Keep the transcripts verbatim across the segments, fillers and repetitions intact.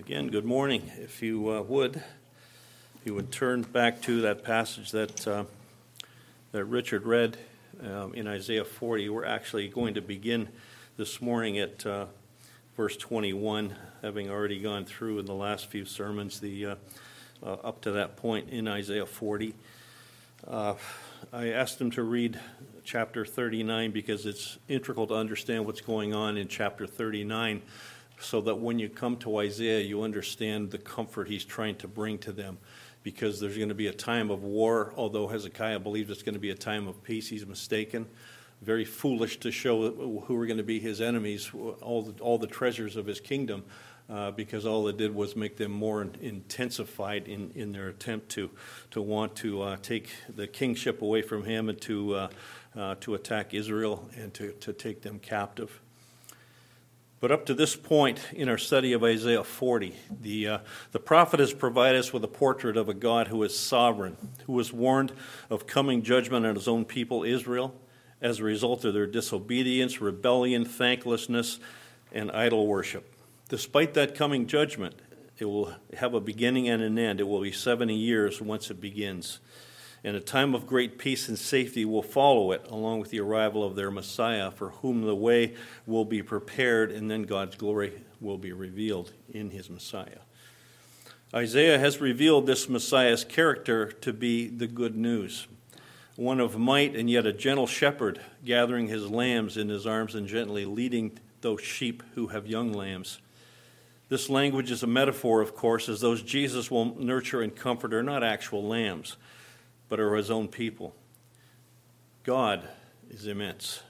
Again, good morning. If you uh, would, if you would turn back to that passage that uh, that Richard read um, in Isaiah forty. We're actually going to begin this morning at uh, verse twenty-one, having already gone through in the last few sermons the uh, uh, up to that point in Isaiah forty. Uh, I asked him to read chapter thirty-nine because it's integral to understand what's going on in chapter thirty-nine, so that when you come to Isaiah, you understand the comfort he's trying to bring to them. Because there's going to be a time of war, although Hezekiah believes it's going to be a time of peace. He's mistaken. Very foolish to show who are going to be his enemies, all the, all the treasures of his kingdom, uh, because all it did was make them more intensified in, in their attempt to, to want to uh, take the kingship away from him and to, uh, uh, to attack Israel and to, to take them captive. But up to this point in our study of Isaiah forty, the uh, the prophet has provided us with a portrait of a God who is sovereign, who was warned of coming judgment on his own people, Israel, as a result of their disobedience, rebellion, thanklessness, and idol worship. Despite that coming judgment, it will have a beginning and an end. It will be seventy years once it begins. And a time of great peace and safety will follow it, along with the arrival of their Messiah, for whom the way will be prepared, and then God's glory will be revealed in his Messiah. Isaiah has revealed this Messiah's character to be the good news, one of might and yet a gentle shepherd, gathering his lambs in his arms and gently leading those sheep who have young lambs. This language is a metaphor, of course, as those Jesus will nurture and comfort are not actual lambs, but are his own people. God is immense,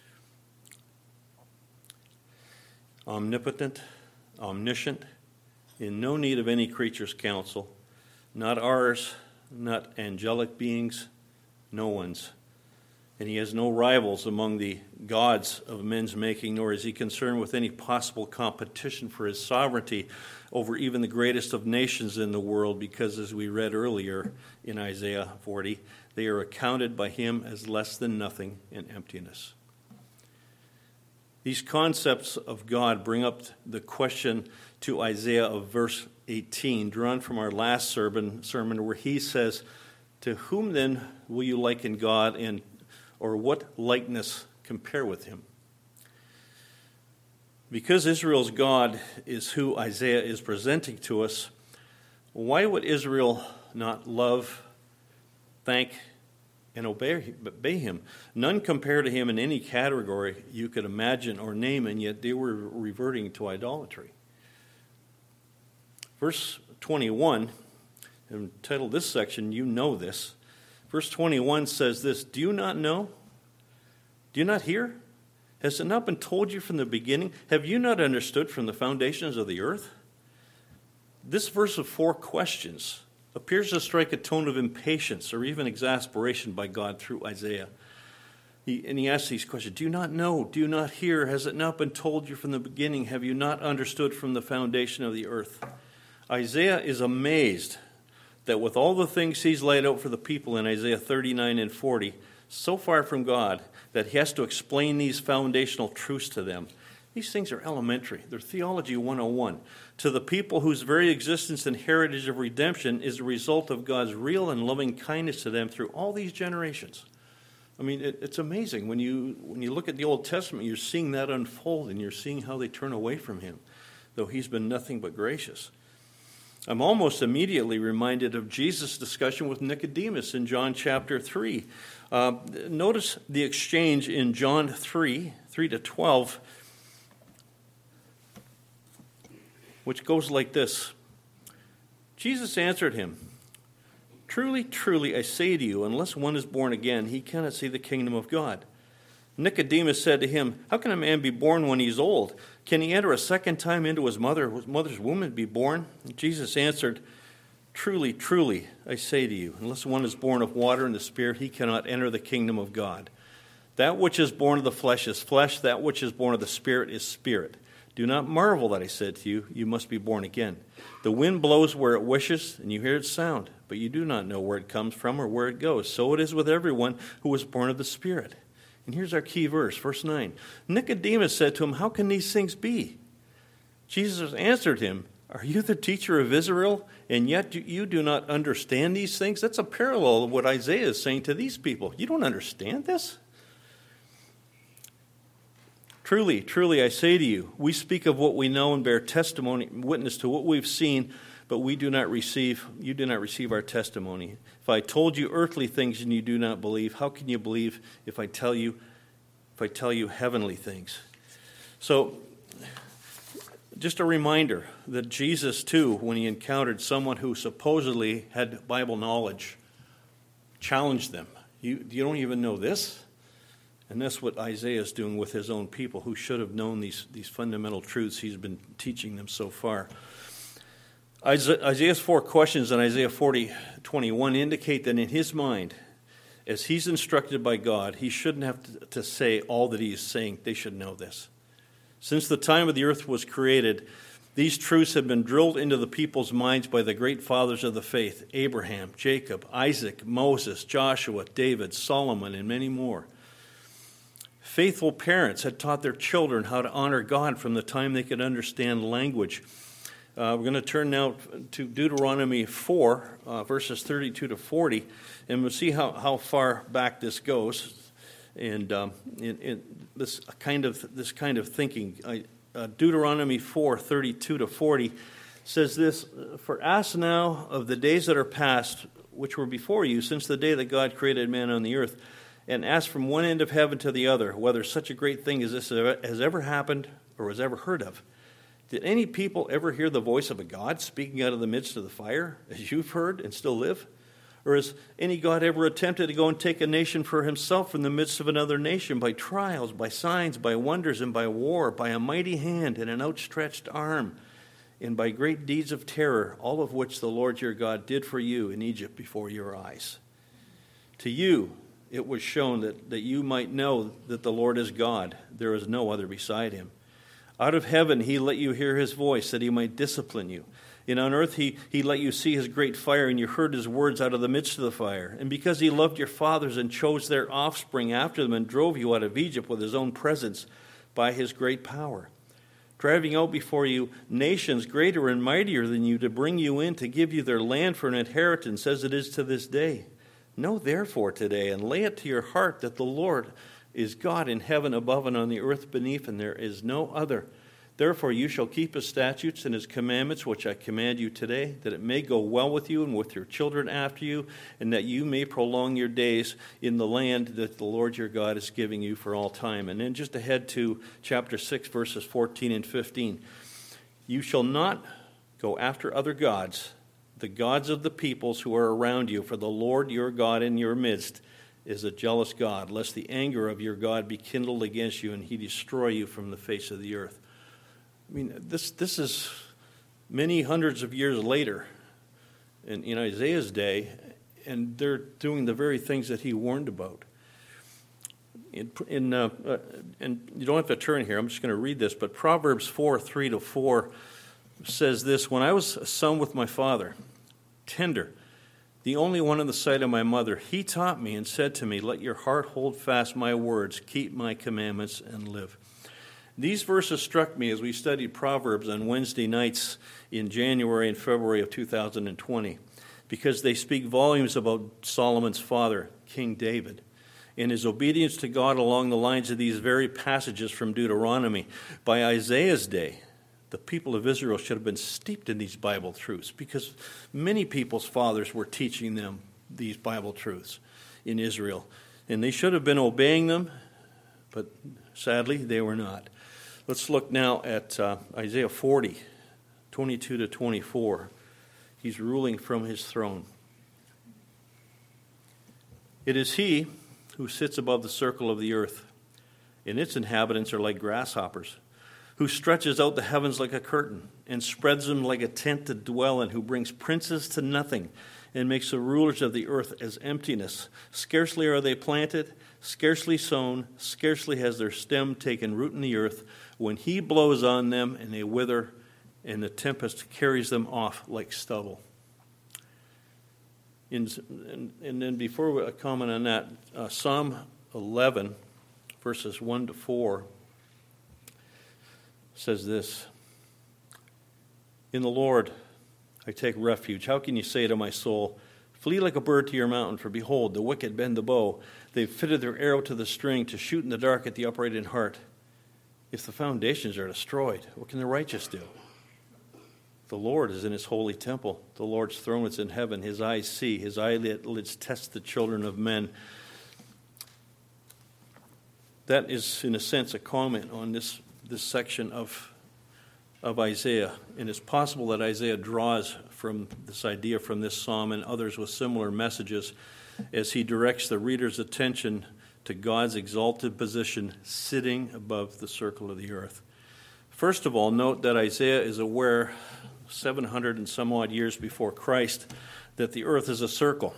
omnipotent, omniscient, in no need of any creature's counsel, not ours, not angelic beings, no one's. And he has no rivals among the gods of men's making, nor is he concerned with any possible competition for his sovereignty over even the greatest of nations in the world, because as we read earlier in Isaiah forty, they are accounted by him as less than nothing in emptiness. These concepts of God bring up the question to Isaiah of verse eighteen, drawn from our last sermon, sermon where he says, "To whom then will you liken God, and or what likeness compare with him?" Because Israel's God is who Isaiah is presenting to us, why would Israel not love, thank, and obey, obey him? None compare to him in any category you could imagine or name, and yet they were reverting to idolatry. Verse twenty-one, entitled this section, "You Know This." Verse twenty-one says this, "Do you not know? Do you not hear? Has it not been told you from the beginning? Have you not understood from the foundations of the earth?" This verse of four questions appears to strike a tone of impatience or even exasperation by God through Isaiah. He, and he asks these questions, do you not know? Do you not hear? Has it not been told you from the beginning? Have you not understood from the foundation of the earth? Isaiah is amazed that with all the things he's laid out for the people in Isaiah thirty-nine and forty, so far from God that he has to explain these foundational truths to them. These things are elementary. They're theology one oh one. To the people whose very existence and heritage of redemption is a result of God's real and loving kindness to them through all these generations. I mean, it, it's amazing. When you, when you look at the Old Testament, you're seeing that unfold, and you're seeing how they turn away from him, though he's been nothing but gracious. I'm almost immediately reminded of Jesus' discussion with Nicodemus in John chapter three. Uh, notice the exchange in John three, three to twelve, which goes like this. Jesus answered him, "Truly, truly, I say to you, unless one is born again, he cannot see the kingdom of God." Nicodemus said to him, "How can a man be born when he's old? Can he enter a second time into his mother, his mother's womb and be born?" And Jesus answered, "Truly, truly, I say to you, unless one is born of water and the Spirit, he cannot enter the kingdom of God. That which is born of the flesh is flesh, that which is born of the Spirit is spirit. Do not marvel that I said to you, you must be born again. The wind blows where it wishes, and you hear its sound, but you do not know where it comes from or where it goes. So it is with everyone who is born of the Spirit." And here's our key verse, verse nine. Nicodemus said to him, "How can these things be?" Jesus answered him, Are you the teacher of Israel, and yet you do not understand these things? That's a parallel of what Isaiah is saying to these people. You don't understand this? Truly, truly, I say to you, we speak of what we know and bear testimony, witness to what we've seen, but we do not receive, you do not receive our testimony. If I told you earthly things and you do not believe, how can you believe if I tell you, if I tell you heavenly things? So, just a reminder that Jesus, too, when he encountered someone who supposedly had Bible knowledge, challenged them. You, you don't even know this? And that's what Isaiah is doing with his own people who should have known these, these fundamental truths he's been teaching them so far. Isaiah's four questions in Isaiah forty twenty-one indicate that in his mind, as he's instructed by God, he shouldn't have to, to say all that he is saying. They should know this. Since the time of the earth was created, these truths have been drilled into the people's minds by the great fathers of the faith, Abraham, Jacob, Isaac, Moses, Joshua, David, Solomon, and many more. Faithful parents had taught their children how to honor God from the time they could understand language. Uh, we're going to turn now to Deuteronomy four, uh, verses thirty-two to forty, and we'll see how, how far back this goes. And um, in, in this kind of this kind of thinking, I, uh, Deuteronomy four, thirty-two to forty says this: "For ask now of the days that are past, which were before you, since the day that God created man on the earth, and ask from one end of heaven to the other, whether such a great thing as this has ever happened or was ever heard of. Did any people ever hear the voice of a God speaking out of the midst of the fire, as you've heard and still live? Or has any God ever attempted to go and take a nation for himself from the midst of another nation by trials, by signs, by wonders, and by war, by a mighty hand and an outstretched arm, and by great deeds of terror, all of which the Lord your God did for you in Egypt before your eyes? To you it was shown that, that you might know that the Lord is God. There is no other beside him. Out of heaven he let you hear his voice, that he might discipline you. And on earth he, he let you see his great fire, and you heard his words out of the midst of the fire. And because he loved your fathers and chose their offspring after them and drove you out of Egypt with his own presence by his great power, driving out before you nations greater and mightier than you to bring you in to give you their land for an inheritance as it is to this day. Know therefore today and lay it to your heart that the Lord is God in heaven above and on the earth beneath, and there is no other. Therefore you shall keep his statutes and his commandments, which I command you today, that it may go well with you and with your children after you, and that you may prolong your days in the land that the Lord your God is giving you for all time." And then just ahead to chapter six, verses fourteen and fifteen. "You shall not go after other gods, the gods of the peoples who are around you, for the Lord your God in your midst is a jealous God, lest the anger of your God be kindled against you and he destroy you from the face of the earth." I mean, this this is many hundreds of years later in, in Isaiah's day, and they're doing the very things that he warned about. In, in uh, uh, and you don't have to turn here, I'm just going to read this, but Proverbs four, three to four says this: "When I was a son with my father, tender, the only one in the sight of my mother, he taught me and said to me, let your heart hold fast my words, keep my commandments and live." These verses struck me as we studied Proverbs on Wednesday nights in January and February of two thousand twenty, because they speak volumes about Solomon's father, King David, and his obedience to God along the lines of these very passages from Deuteronomy. By Isaiah's day, the people of Israel should have been steeped in these Bible truths, because many people's fathers were teaching them these Bible truths in Israel, and they should have been obeying them, but sadly they were not. Let's look now at uh, Isaiah forty, twenty-two to twenty-four. He's ruling from his throne. "It is he who sits above the circle of the earth, and its inhabitants are like grasshoppers, who stretches out the heavens like a curtain and spreads them like a tent to dwell in, who brings princes to nothing and makes the rulers of the earth as emptiness. Scarcely are they planted, scarcely sown, scarcely has their stem taken root in the earth, when he blows on them and they wither, and the tempest carries them off like stubble." In, and, and then before we comment on that, uh, Psalm eleven, verses one to four, says this: In the Lord I take refuge. How can you say to my soul, flee like a bird to your mountain, for behold, the wicked bend the bow. They've fitted their arrow to the string to shoot in the dark at the upright in heart. If the foundations are destroyed, what can the righteous do? The Lord is in his holy temple. The Lord's throne is in heaven. His eyes see. His eyelids test the children of men. That is, in a sense, a comment on this, this section of, of Isaiah. And it's possible that Isaiah draws from this idea from this psalm and others with similar messages as he directs the reader's attention to God's exalted position sitting above the circle of the earth. First of all, note that Isaiah is aware, seven hundred and some odd years before Christ, that the earth is a circle.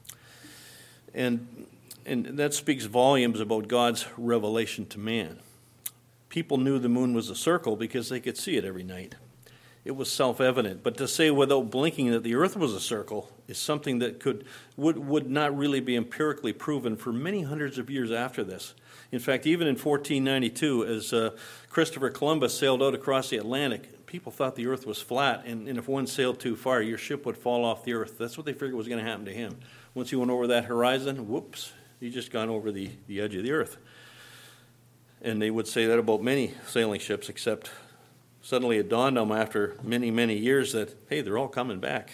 And, and that speaks volumes about God's revelation to man. People knew the moon was a circle because they could see it every night. It was self-evident. But to say without blinking that the earth was a circle is something that could would, would not really be empirically proven for many hundreds of years after this. In fact, even in fourteen ninety-two, as uh, Christopher Columbus sailed out across the Atlantic, people thought the earth was flat, and, and if one sailed too far, your ship would fall off the earth. That's what they figured was going to happen to him. Once he went over that horizon, whoops, he just gone over the, the edge of the earth. And they would say that about many sailing ships, except suddenly it dawned on them after many, many years that, hey, they're all coming back.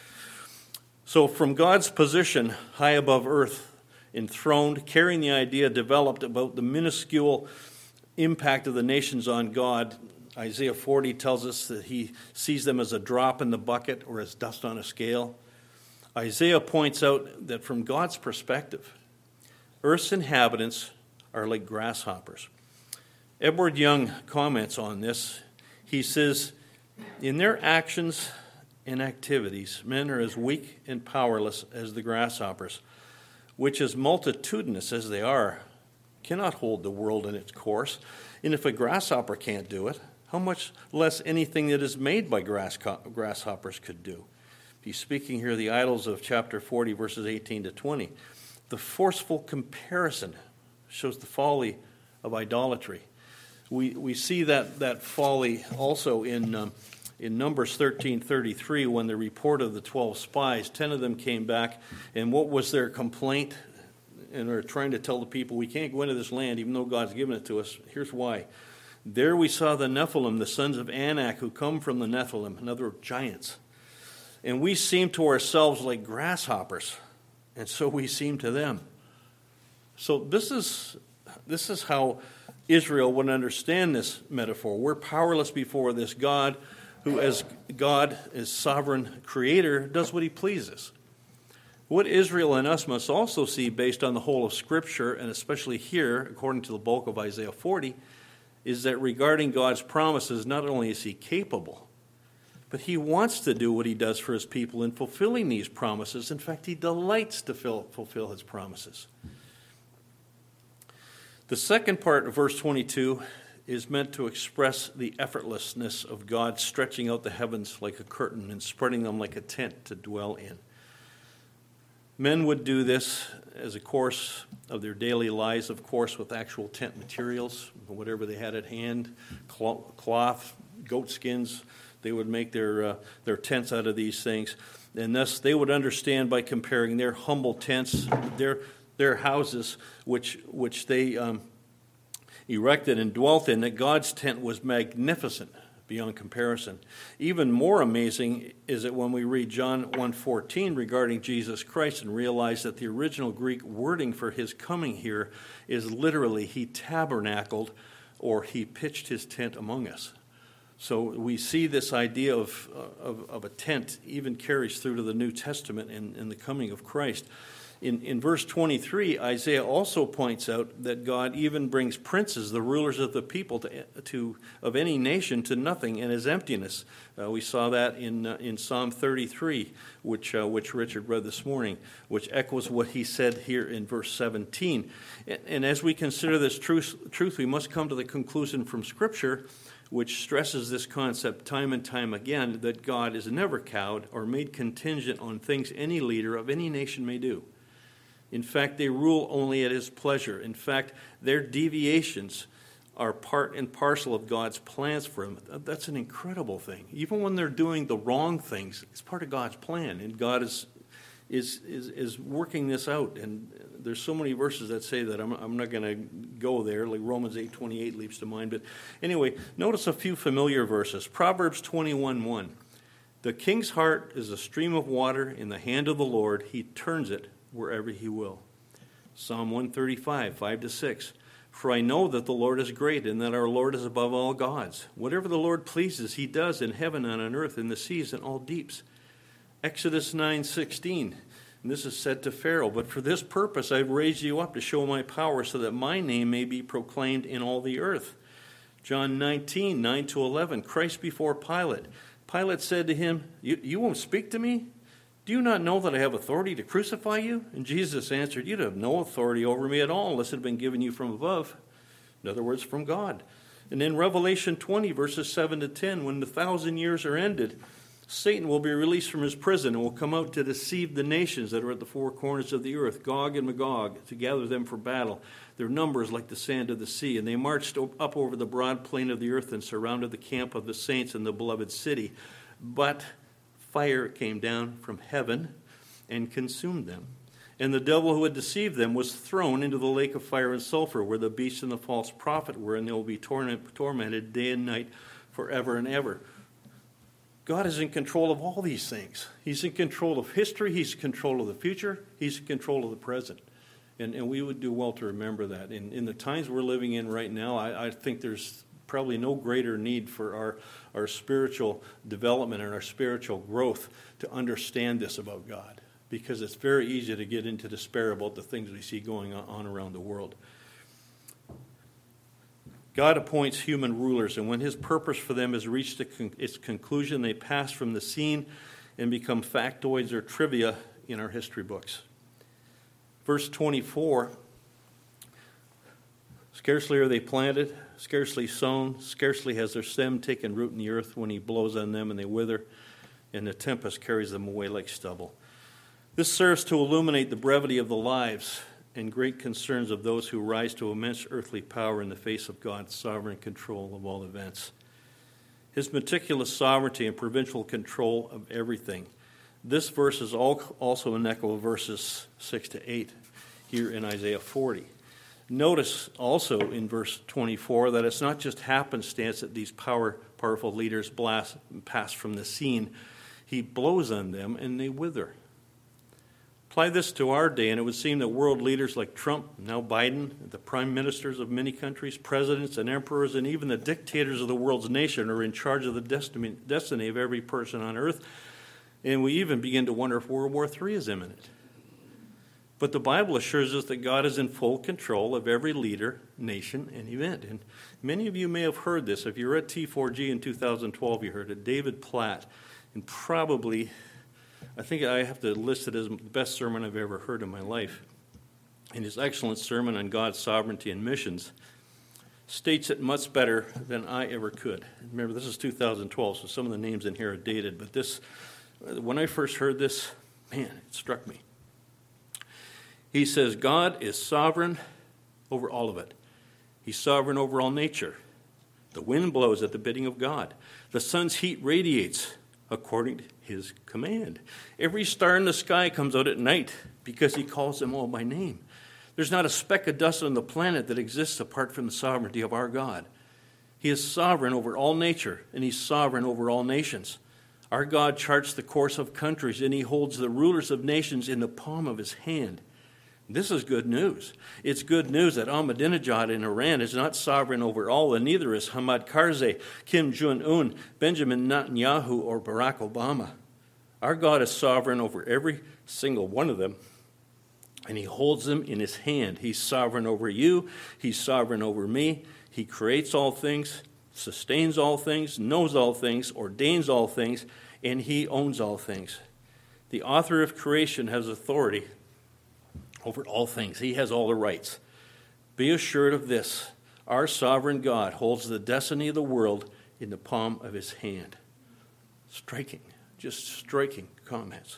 So from God's position high above earth, enthroned, carrying the idea developed about the minuscule impact of the nations on God, Isaiah forty tells us that he sees them as a drop in the bucket or as dust on a scale. Isaiah points out that from God's perspective, earth's inhabitants are like grasshoppers. Edward Young comments on this. He says, in their actions and activities, men are as weak and powerless as the grasshoppers, which, as multitudinous as they are, cannot hold the world in its course. And if a grasshopper can't do it, how much less anything that is made by grass, grasshoppers could do? He's speaking here of the idols of chapter forty, verses eighteen to twenty. The forceful comparison shows the folly of idolatry. We we see that, that folly also in um, in Numbers thirteen thirty-three, when the report of the twelve spies, ten of them came back, and what was their complaint? And they're trying to tell the people, we can't go into this land even though God's given it to us. Here's why. There we saw the Nephilim, the sons of Anak, who come from the Nephilim, another giants. And we seem to ourselves like grasshoppers, and so we seem to them. So this is this is how Israel would understand this metaphor. We're powerless before this God who, as God, as sovereign creator, does what he pleases. What Israel and us must also see, based on the whole of Scripture, and especially here, according to the bulk of Isaiah forty, is that regarding God's promises, not only is he capable, but he wants to do what he does for his people in fulfilling these promises. In fact, he delights to fill, fulfill his promises. The second part of verse twenty-two is meant to express the effortlessness of God stretching out the heavens like a curtain and spreading them like a tent to dwell in. Men would do this as a course of their daily lives, of course, with actual tent materials, whatever they had at hand, cloth, goat skins. They would make their uh, their tents out of these things. And thus they would understand by comparing their humble tents, their their houses, which which they um, erected and dwelt in, that God's tent was magnificent beyond comparison. Even more amazing is it when we read John one fourteen regarding Jesus Christ and realize that the original Greek wording for his coming here is literally he tabernacled, or he pitched his tent among us. So we see this idea of, of, of a tent even carries through to the New Testament in, in the coming of Christ. In, in verse twenty-three, Isaiah also points out that God even brings princes, the rulers of the people, to, to of any nation, to nothing and as emptiness. Uh, we saw that in uh, in Psalm thirty-three, which uh, which Richard read this morning, which echoes what he said here in verse seventeen. And, and as we consider this truth, truth, we must come to the conclusion from Scripture, which stresses this concept time and time again, that God is never cowed or made contingent on things any leader of any nation may do. In fact, they rule only at his pleasure. In fact, their deviations are part and parcel of God's plans for them. That's an incredible thing. Even when they're doing the wrong things, it's part of God's plan, and God is is is, is working this out. And there's so many verses that say that. I'm, I'm not going to go there. Like Romans eight twenty-eight leaps to mind. But anyway, notice a few familiar verses. Proverbs twenty-one one. The king's heart is a stream of water in the hand of the Lord. He turns it wherever he will. Psalm one thirty-five, five to six. For I know that the Lord is great, and that our Lord is above all gods. Whatever the Lord pleases, he does in heaven and on earth, in the seas and all deeps. Exodus nine sixteen. And this is said to Pharaoh, but for this purpose I've raised you up to show my power, so that my name may be proclaimed in all the earth. John nineteen, nine to eleven. Christ before Pilate. Pilate said to him, you, you won't speak to me? Do you not know that I have authority to crucify you? And Jesus answered, you'd have no authority over me at all unless it had been given you from above. In other words, from God. And in Revelation twenty, verses seven to ten, when the thousand years are ended, Satan will be released from his prison and will come out to deceive the nations that are at the four corners of the earth, Gog and Magog, to gather them for battle. Their number is like the sand of the sea. And they marched up over the broad plain of the earth and surrounded the camp of the saints in the beloved city. But fire came down from heaven and consumed them. And the devil who had deceived them was thrown into the lake of fire and sulfur, where the beast and the false prophet were, and they will be tormented day and night forever and ever. God is in control of all these things. He's in control of history. He's in control of the future. He's in control of the present. And, and we would do well to remember that. In, in the times we're living in right now, I, I think there's probably no greater need for our, our spiritual development and our spiritual growth to understand this about God, because it's very easy to get into despair about the things we see going on around the world. God appoints human rulers, and when his purpose for them has reached its conclusion, they pass from the scene and become factoids or trivia in our history books. Verse twenty-four, scarcely are they planted, scarcely sown, scarcely has their stem taken root in the earth when he blows on them and they wither, and the tempest carries them away like stubble. This serves to illuminate the brevity of the lives and great concerns of those who rise to immense earthly power in the face of God's sovereign control of all events. His meticulous sovereignty and providential control of everything. This verse is also an echo of verses six to eight here in Isaiah forty. Notice also in verse twenty-four that it's not just happenstance that these power, powerful leaders blast, pass from the scene. He blows on them and they wither. Apply this to our day, and it would seem that world leaders like Trump, now Biden, the prime ministers of many countries, presidents and emperors, and even the dictators of the world's nation are in charge of the destiny, destiny of every person on earth. And we even begin to wonder if World War Three is imminent. But the Bible assures us that God is in full control of every leader, nation, and event. And many of you may have heard this. If you were at T four G in two thousand twelve, you heard it. David Platt, and probably, I think I have to list it as the best sermon I've ever heard in my life. And his excellent sermon on God's sovereignty and missions states it much better than I ever could. Remember, this is two thousand twelve, so some of the names in here are dated. But this, when I first heard this, man, it struck me. He says, God is sovereign over all of it. He's sovereign over all nature. The wind blows at the bidding of God. The sun's heat radiates according to his command. Every star in the sky comes out at night because he calls them all by name. There's not a speck of dust on the planet that exists apart from the sovereignty of our God. He is sovereign over all nature, and he's sovereign over all nations. Our God charts the course of countries, and he holds the rulers of nations in the palm of his hand. This is good news. It's good news that Ahmadinejad in Iran is not sovereign over all, and neither is Hamid Karzai, Kim Jong-un, Benjamin Netanyahu, or Barack Obama. Our God is sovereign over every single one of them, and he holds them in his hand. He's sovereign over you. He's sovereign over me. He creates all things, sustains all things, knows all things, ordains all things, and he owns all things. The author of creation has authority over all things. He has all the rights. Be assured of this. Our sovereign God holds the destiny of the world in the palm of his hand. Striking, just striking comments.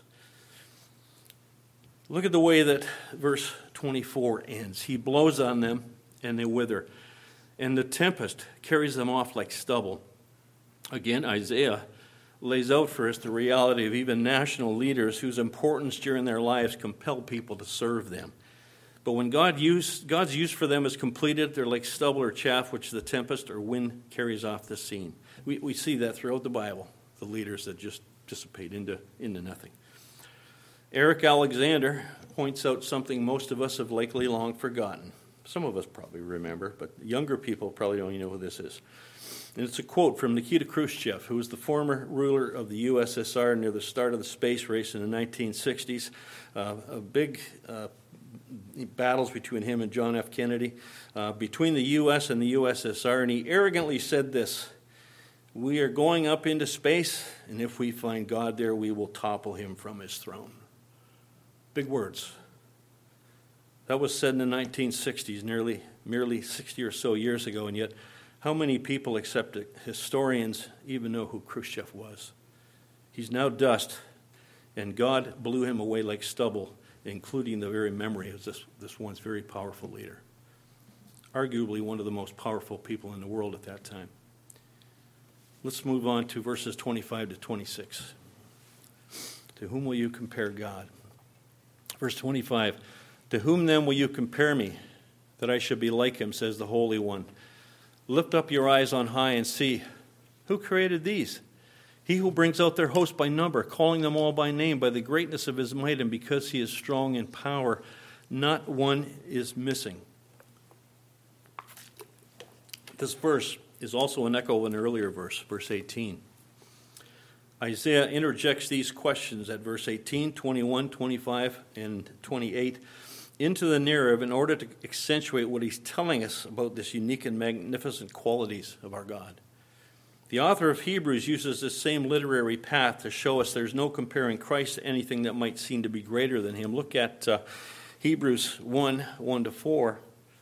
Look at the way that verse twenty-four ends. He blows on them and they wither. and the tempest carries them off like stubble. Again, Isaiah lays out for us the reality of even national leaders whose importance during their lives compel people to serve them. But when God use, God's use for them is completed, they're like stubble or chaff which the tempest or wind carries off the scene. We, we see that throughout the Bible, the leaders that just dissipate into, into nothing. Eric Alexander points out something most of us have likely long forgotten. Some of us probably remember, but younger people probably don't even know who this is. And it's a quote from Nikita Khrushchev, who was the former ruler of the U S S R near the start of the space race in the nineteen sixties. Uh, a big uh, battles between him and John F. Kennedy, uh, between the U S and the U S S R, and he arrogantly said this: "We are going up into space, and if we find God there, we will topple him from his throne." Big words. That was said in the nineteen sixties, nearly merely sixty or so years ago, and yet how many people, except historians, even know who Khrushchev was? He's now dust, and God blew him away like stubble, including the very memory of this, this once very powerful leader. Arguably one of the most powerful people in the world at that time. Let's move on to verses twenty-five to twenty-six. To whom will you compare God? Verse twenty-five, "To whom then will you compare me, that I should be like him, says the Holy One? Lift up your eyes on high and see, who created these? He who brings out their host by number, calling them all by name, by the greatness of his might, and because he is strong in power, not one is missing." This verse is also an echo of an earlier verse, verse eighteen. Isaiah interjects these questions at verse eighteen, twenty-one, twenty-five, and twenty-eight into the narrative in order to accentuate what he's telling us about this unique and magnificent qualities of our God. The author of Hebrews uses this same literary path to show us there's no comparing Christ to anything that might seem to be greater than him. Look at uh, Hebrews one, one to four.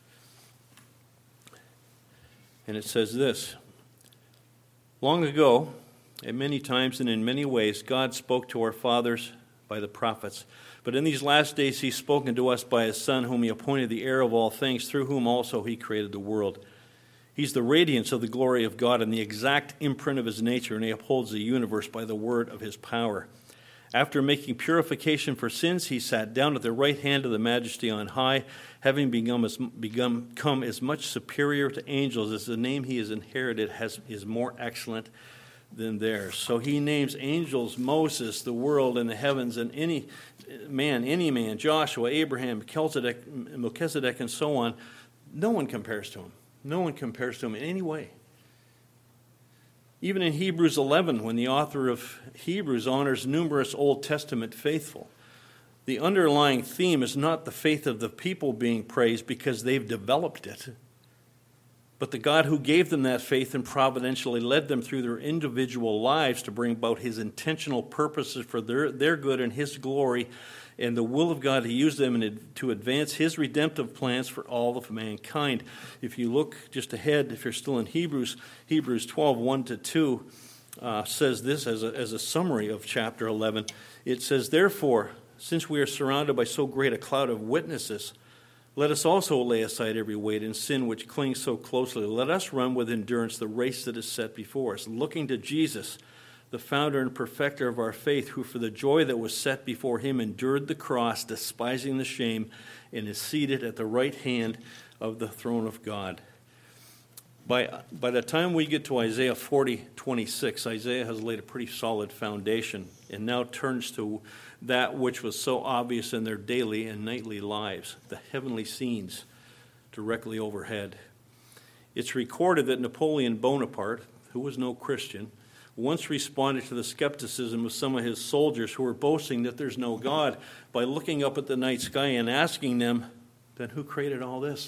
And it says this: "Long ago, at many times and in many ways, God spoke to our fathers by the prophets. But in these last days he's spoken to us by his Son, whom he appointed the heir of all things, through whom also he created the world. He's the radiance of the glory of God and the exact imprint of his nature, and he upholds the universe by the word of his power. After making purification for sins, he sat down at the right hand of the Majesty on high, having become as, become, come as much superior to angels as the name he has inherited has, is more excellent than theirs." So he names angels, Moses, the world, and the heavens, and any man, any man, Joshua, Abraham, Melchizedek, and so on. No one compares to him. No one compares to him in any way. Even in Hebrews eleven, when the author of Hebrews honors numerous Old Testament faithful, the underlying theme is not the faith of the people being praised because they've developed it, but the God who gave them that faith and providentially led them through their individual lives to bring about his intentional purposes for their, their good and his glory, and the will of God to use them in, to advance his redemptive plans for all of mankind. If you look just ahead, if you're still in Hebrews, Hebrews twelve, one to two uh, says this as a, as a summary of chapter eleven. It says, "Therefore, since we are surrounded by so great a cloud of witnesses, let us also lay aside every weight and sin which clings so closely. Let us run with endurance the race that is set before us, looking to Jesus, the founder and perfecter of our faith, who for the joy that was set before him endured the cross, despising the shame, and is seated at the right hand of the throne of God." By, by the time we get to Isaiah forty, twenty-six, Isaiah has laid a pretty solid foundation and now turns to that which was so obvious in their daily and nightly lives, the heavenly scenes directly overhead. It's recorded that Napoleon Bonaparte, who was no Christian, once responded to the skepticism of some of his soldiers who were boasting that there's no God by looking up at the night sky and asking them, "Then who created all this?"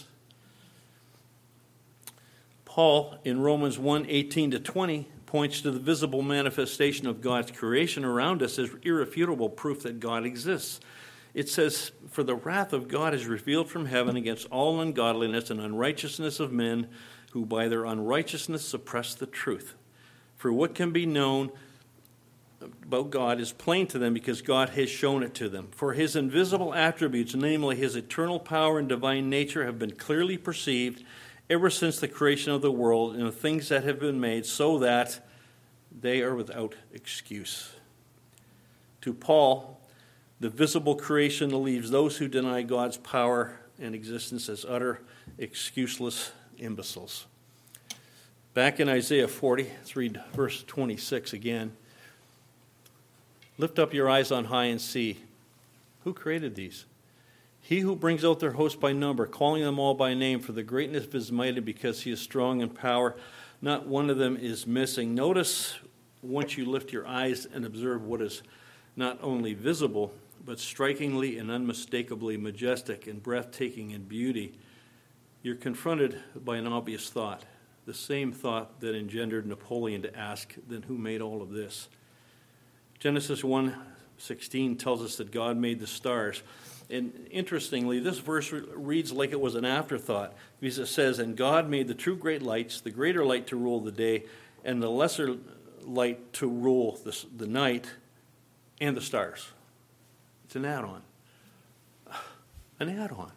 Paul, in Romans one, eighteen to twenty, points to the visible manifestation of God's creation around us as irrefutable proof that God exists. It says, "For the wrath of God is revealed from heaven against all ungodliness and unrighteousness of men, who by their unrighteousness suppress the truth. For what can be known about God is plain to them because God has shown it to them. For his invisible attributes, namely his eternal power and divine nature, have been clearly perceived ever since the creation of the world and the things that have been made, so that they are without excuse. To Paul, the visible creation leaves those who deny God's power and existence as utter, excuseless imbeciles. Back in Isaiah forty, let's read verse twenty-six again. Lift up your eyes on high and see. Who created these? He who brings out their host by number, calling them all by name, for the greatness of his might and because he is strong in power, not one of them is missing. Notice, once you lift your eyes and observe what is not only visible, but strikingly and unmistakably majestic and breathtaking in beauty, you're confronted by an obvious thought, the same thought that engendered Napoleon to ask, then who made all of this? Genesis one sixteen tells us that God made the stars. And interestingly, this verse re- reads like it was an afterthought, because it says, and God made the true great lights, the greater light to rule the day, and the lesser light to rule the, the night, and the stars. It's an add-on. An add-on.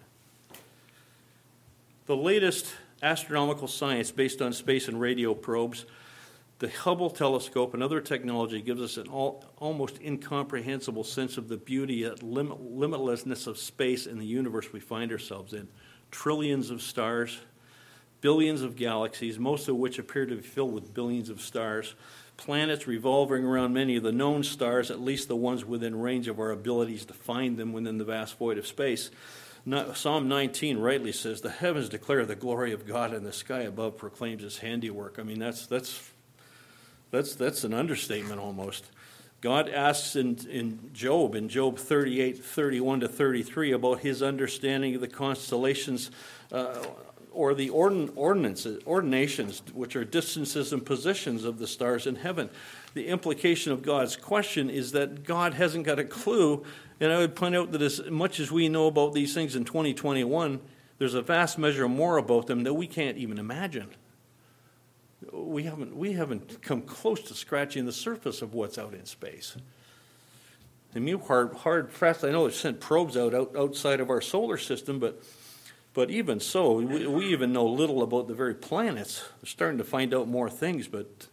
The latest astronomical science based on space and radio probes, the Hubble telescope and other technology gives us an all, almost incomprehensible sense of the beauty and limit, limitlessness of space and the universe we find ourselves in. Trillions of stars, billions of galaxies, most of which appear to be filled with billions of stars, planets revolving around many of the known stars, at least the ones within range of our abilities to find them within the vast void of space. Psalm nineteen rightly says, the heavens declare the glory of God, and the sky above proclaims his handiwork. I mean, that's that's that's that's an understatement almost. God asks in, in Job, in Job thirty-eight, thirty-one to thirty-three, about his understanding of the constellations, uh, or the ordin- ordinances, ordinations, which are distances and positions of the stars in heaven. The implication of God's question is that God hasn't got a clue. And I would point out that as much as we know about these things in twenty twenty-one, there's a vast measure more about them that we can't even imagine. We haven't, we haven't come close to scratching the surface of what's out in space. I mean, hard, hard pressed. I know they've sent probes out, out outside of our solar system, but but even so, we, we even know little about the very planets. We're starting to find out more things, but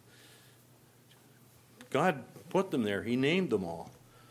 God put them there. He named them all.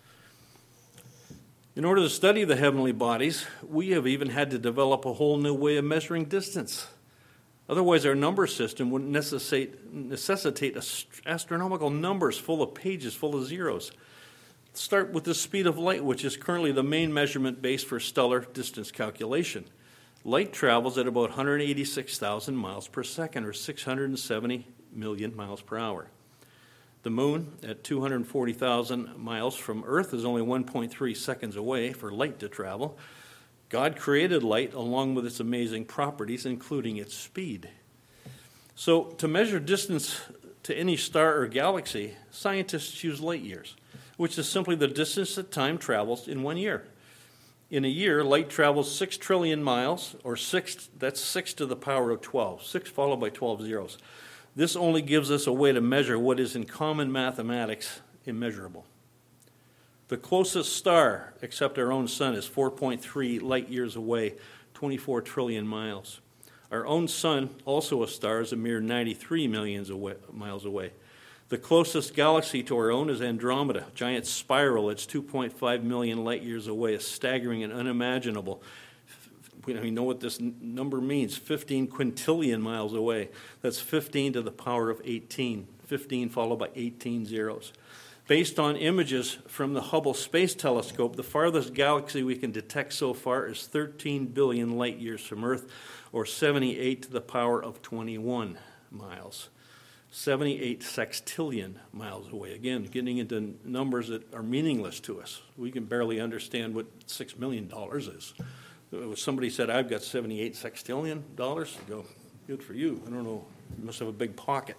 In order to study the heavenly bodies, we have even had to develop a whole new way of measuring distance. Otherwise, our number system would necessitate, necessitate astronomical numbers full of pages, full of zeros. Let's start with the speed of light, which is currently the main measurement base for stellar distance calculation. Light travels at about one hundred eighty-six thousand miles per second, or six hundred seventy million miles per hour. The moon, at two hundred forty thousand miles from Earth, is only one point three seconds away for light to travel. God created light along with its amazing properties, including its speed. So, to measure distance to any star or galaxy, scientists use light years, which is simply the distance that time travels in one year. In a year, light travels six trillion miles, or six, that's six to the power of twelve, six followed by twelve zeros. This only gives us a way to measure what is in common mathematics immeasurable. The closest star, except our own sun, is four point three light years away, twenty-four trillion miles. Our own sun, also a star, is a mere ninety-three million away, miles away. The closest galaxy to our own is Andromeda, a giant spiral. It's two point five million light years away, a staggering and unimaginable. We don't even know what this n- number means, fifteen quintillion miles away. That's fifteen to the power of eighteen, fifteen followed by eighteen zeros. Based on images from the Hubble Space Telescope, the farthest galaxy we can detect so far is thirteen billion light years from Earth, or seventy-eight to the power of twenty-one miles. seventy-eight sextillion miles away. Again, getting into numbers that are meaningless to us. We can barely understand what six million dollars is. If somebody said, I've got seventy-eight sextillion dollars, I go, good for you. I don't know, you must have a big pocket.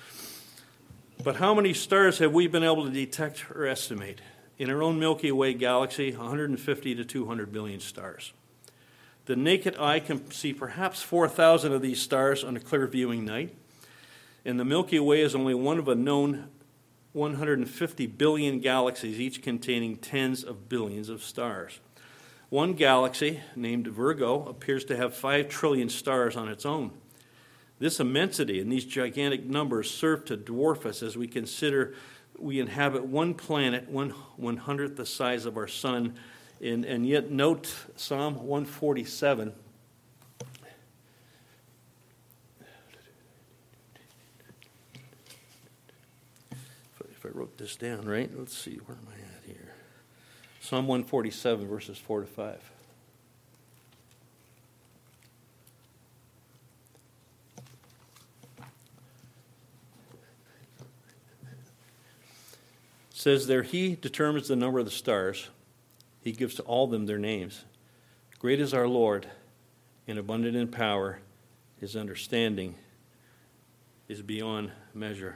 But how many stars have we been able to detect or estimate? In our own Milky Way galaxy, one hundred fifty to two hundred billion stars. The naked eye can see perhaps four thousand of these stars on a clear viewing night. And the Milky Way is only one of a known one hundred fifty billion galaxies, each containing tens of billions of stars. One galaxy, named Virgo, appears to have five trillion stars on its own. This immensity and these gigantic numbers serve to dwarf us as we consider we inhabit one planet, one one hundredth the size of our sun. And, and yet note Psalm one forty-seven. If I wrote this down right, let's see, where am I at here? Psalm one forty-seven, verses four to five. It says there, he determines the number of the stars. He gives to all them their names. Great is our Lord, and abundant in power. His understanding is beyond measure.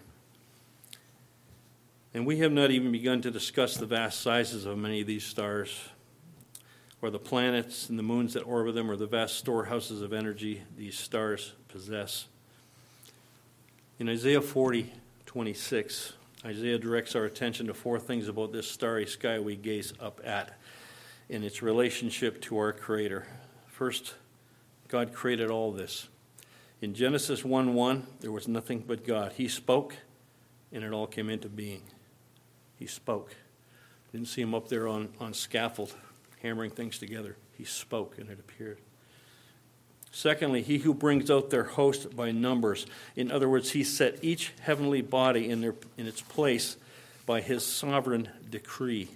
And we have not even begun to discuss the vast sizes of many of these stars, or the planets and the moons that orbit them, or the vast storehouses of energy these stars possess. In Isaiah forty twenty-six, Isaiah directs our attention to four things about this starry sky we gaze up at in its relationship to our Creator. First, God created all this. In Genesis one one, there was nothing but God. He spoke, and it all came into being. He spoke. Didn't see him up there on, on scaffold, hammering things together. He spoke, and it appeared. Secondly, he who brings out their host by numbers. In other words, he set each heavenly body in their in its place by his sovereign decree.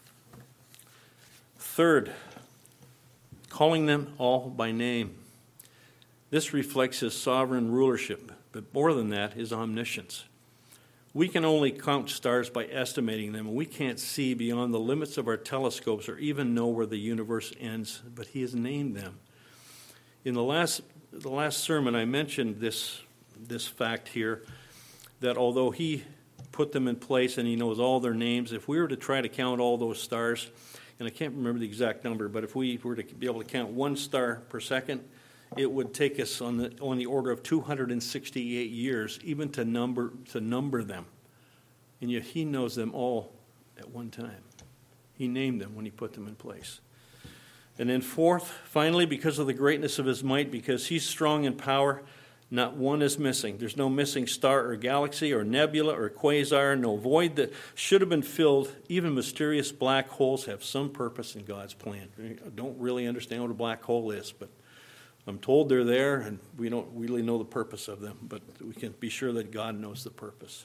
Third, calling them all by name. This reflects his sovereign rulership, but more than that, his omniscience. We can only count stars by estimating them, and we can't see beyond the limits of our telescopes or even know where the universe ends, but he has named them. In the last the last sermon, I mentioned this, this fact here, that although he put them in place and he knows all their names, if we were to try to count all those stars, and I can't remember the exact number, but if we were to be able to count one star per second, it would take us on the on the order of two hundred sixty-eight years even to number to number them. And yet he knows them all at one time. He named them when he put them in place. And then fourth, finally, because of the greatness of his might, because he's strong in power, not one is missing. There's no missing star or galaxy or nebula or quasar, no void that should have been filled. Even mysterious black holes have some purpose in God's plan. I don't really understand what a black hole is, but I'm told they're there, and we don't really know the purpose of them, but we can be sure that God knows the purpose.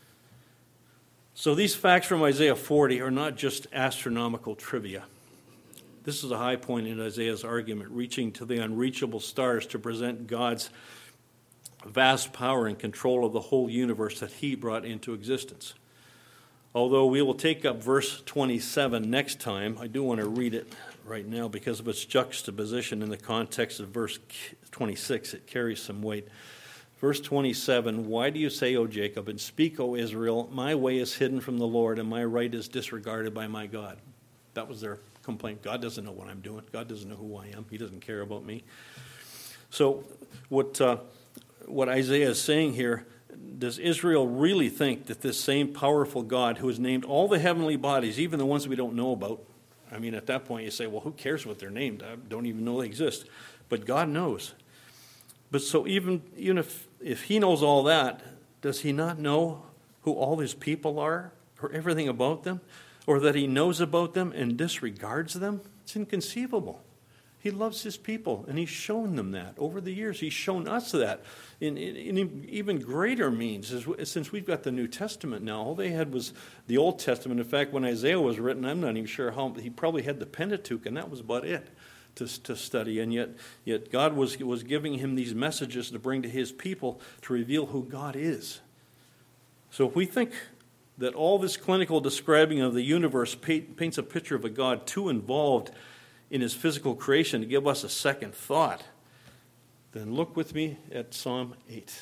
So these facts from Isaiah forty are not just astronomical trivia. This is a high point in Isaiah's argument, reaching to the unreachable stars to present God's vast power and control of the whole universe that he brought into existence. Although we will take up verse twenty-seven next time, I do want to read it right now because of its juxtaposition in the context of verse twenty-six. It carries some weight. Verse twenty-seven, why do you say, O Jacob, and speak, O Israel, my way is hidden from the Lord, and my right is disregarded by my God? That was their complaint. God doesn't know what I'm doing. God doesn't know who I am. He doesn't care about me. So what uh, what Isaiah is saying here, does Israel really think that this same powerful God who has named all the heavenly bodies, even the ones we don't know about, I mean, at that point you say, well, who cares what they're named? I don't even know they exist. But God knows. But so even, even if, if he knows all that, does he not know who all his people are or everything about them? Or that he knows about them and disregards them? It's inconceivable. He loves his people, and he's shown them that. Over the years, he's shown us that in, in, in even greater means. As, since we've got the New Testament now, all they had was the Old Testament. In fact, when Isaiah was written, I'm not even sure how, he probably had the Pentateuch, and that was about it to, to study. And yet, yet God was, was giving him these messages to bring to his people to reveal who God is. So if we think that all this clinical describing of the universe paints a picture of a God too involved in his physical creation to give us a second thought, then look with me at Psalm eight.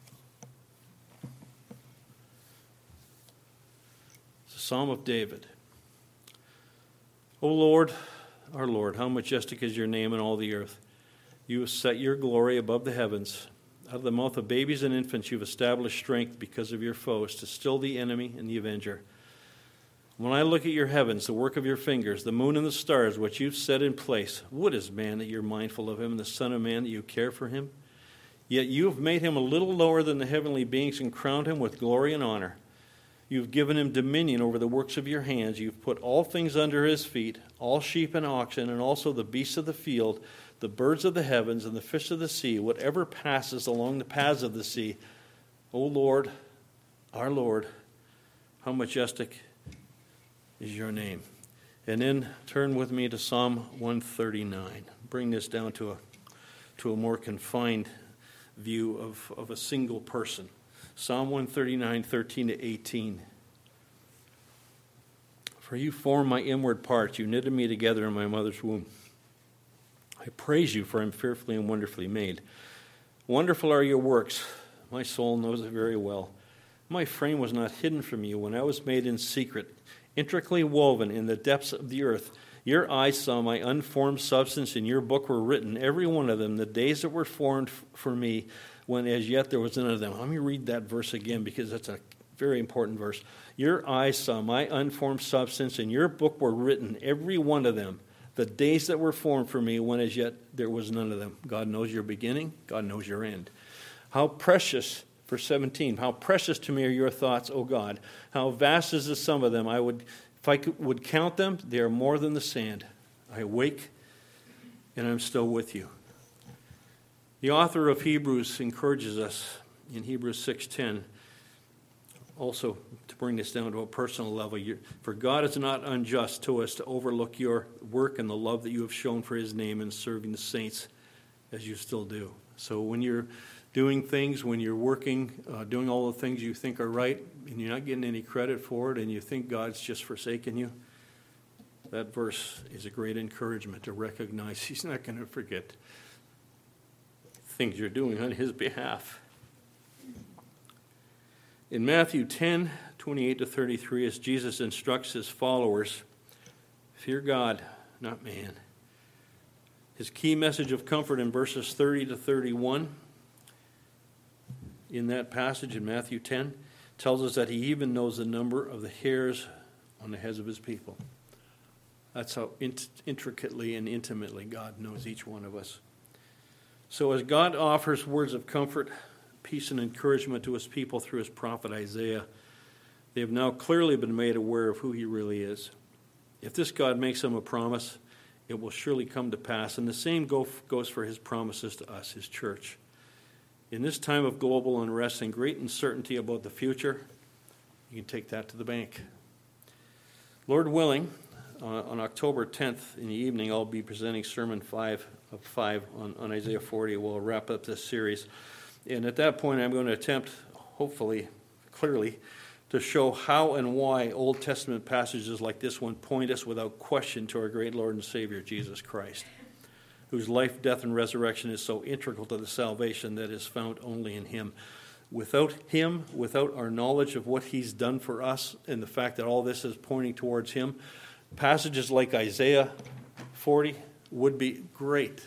It's a Psalm of David. O Lord, our Lord, how majestic is your name in all the earth. You have set your glory above the heavens. Out of the mouth of babies and infants you've established strength because of your foes, to still the enemy and the avenger. When I look at your heavens, the work of your fingers, the moon and the stars, which you've set in place, what is man that you're mindful of him, and the son of man that you care for him? Yet you have made him a little lower than the heavenly beings and crowned him with glory and honor. You've given him dominion over the works of your hands. You've put all things under his feet, all sheep and oxen, and also the beasts of the field, the birds of the heavens, and the fish of the sea, whatever passes along the paths of the sea. O Lord, our Lord, how majestic is your name. And then turn with me to Psalm one thirty-nine. Bring this down to a, to a more confined view of, of a single person. Psalm one thirty-nine, thirteen to eighteen. For you formed my inward parts. You knitted me together in my mother's womb. I praise you, for I am fearfully and wonderfully made. Wonderful are your works. My soul knows it very well. My frame was not hidden from you when I was made in secret, intricately woven in the depths of the earth. Your eyes saw my unformed substance. In your book were written, every one of them, the days that were formed for me, when as yet there was none of them. Let me read that verse again, because that's a very important verse. Your eyes saw my unformed substance. In your book were written, every one of them, the days that were formed for me, when as yet there was none of them. God knows your beginning. God knows your end. How precious, verse seventeen, how precious to me are your thoughts, O God. How vast is the sum of them. I would, if I could, would count them, they are more than the sand. I awake, and I'm still with you. The author of Hebrews encourages us in Hebrews six ten, also to bring this down to a personal level. For God is not unjust to us to overlook your work and the love that you have shown for his name in serving the saints, as you still do. So when you're doing things, when you're working, uh, doing all the things you think are right, and you're not getting any credit for it, and you think God's just forsaken you, that verse is a great encouragement to recognize he's not going to forget things you're doing on his behalf. In Matthew ten, twenty-eight to thirty-three, as Jesus instructs his followers, fear God, not man. His key message of comfort in verses thirty to thirty-one, in that passage in Matthew ten, tells us that he even knows the number of the hairs on the heads of his people. That's how int- intricately and intimately God knows each one of us. So as God offers words of comfort, peace, and encouragement to his people through his prophet Isaiah, they have now clearly been made aware of who he really is. If this God makes them a promise, it will surely come to pass. And the same go, goes for his promises to us, his church. In this time of global unrest and great uncertainty about the future, you can take that to the bank. Lord willing, uh, on October tenth in the evening, I'll be presenting Sermon five of five on, on Isaiah forty. We'll wrap up this series. And at that point, I'm going to attempt, hopefully, clearly, to show how and why Old Testament passages like this one point us without question to our great Lord and Savior, Jesus Christ, whose life, death, and resurrection is so integral to the salvation that is found only in him. Without him, without our knowledge of what he's done for us and the fact that all this is pointing towards him, passages like Isaiah forty would be great.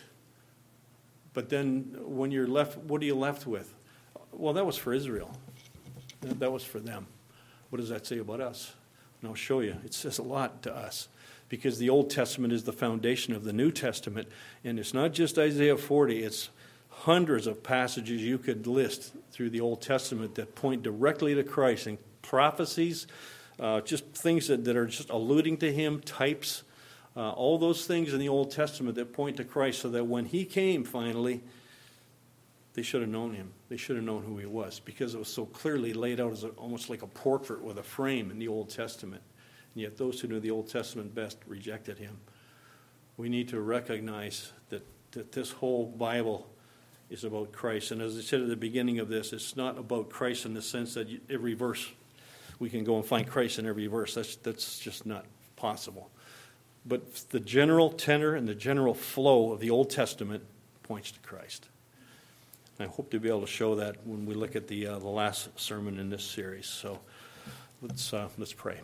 But then when you're left, what are you left with? Well, that was for Israel. That was for them. What does that say about us? And I'll show you. It says a lot to us, because the Old Testament is the foundation of the New Testament. And it's not just Isaiah forty. It's hundreds of passages you could list through the Old Testament that point directly to Christ, and prophecies, uh, just things that, that are just alluding to him, types, uh, all those things in the Old Testament that point to Christ, so that when he came finally, they should have known him. They should have known who he was, because it was so clearly laid out as a, almost like a portrait with a frame in the Old Testament. And yet those who knew the Old Testament best rejected him. We need to recognize that, that this whole Bible is about Christ. And as I said at the beginning of this, it's not about Christ in the sense that every verse, we can go and find Christ in every verse. That's, that's just not possible. But the general tenor and the general flow of the Old Testament points to Christ. And I hope to be able to show that when we look at the uh, the last sermon in this series. So let's uh, let's pray.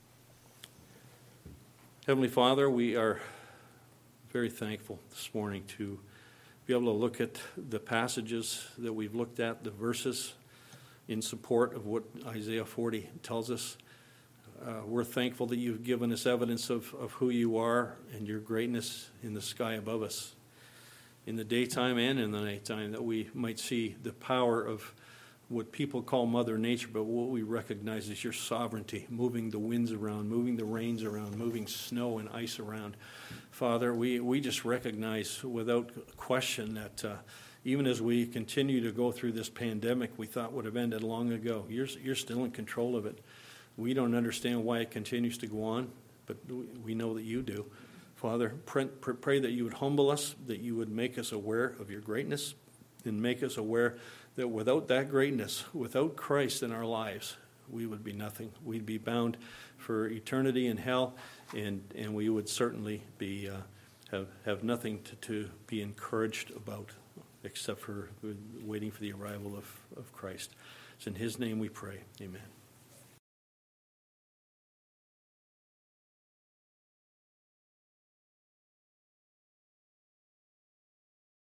Heavenly Father, we are very thankful this morning to be able to look at the passages that we've looked at, the verses in support of what Isaiah forty tells us. Uh, we're thankful that you've given us evidence of, of who you are and your greatness in the sky above us. in the daytime and in the nighttime, that we might see the power of what people call Mother Nature, but what we recognize is your sovereignty, moving the winds around, moving the rains around, moving snow and ice around. Father, we, we just recognize without question that uh, even as we continue to go through this pandemic we thought would have ended long ago, you're, you're still in control of it. We don't understand why it continues to go on, but we know that you do. Father, pray, pray that you would humble us, that you would make us aware of your greatness, and make us aware that without that greatness, without Christ in our lives, we would be nothing. We'd be bound for eternity in hell, and, and we would certainly be uh, have have nothing to, to be encouraged about, except for waiting for the arrival of, of Christ. It's in his name we pray. Amen.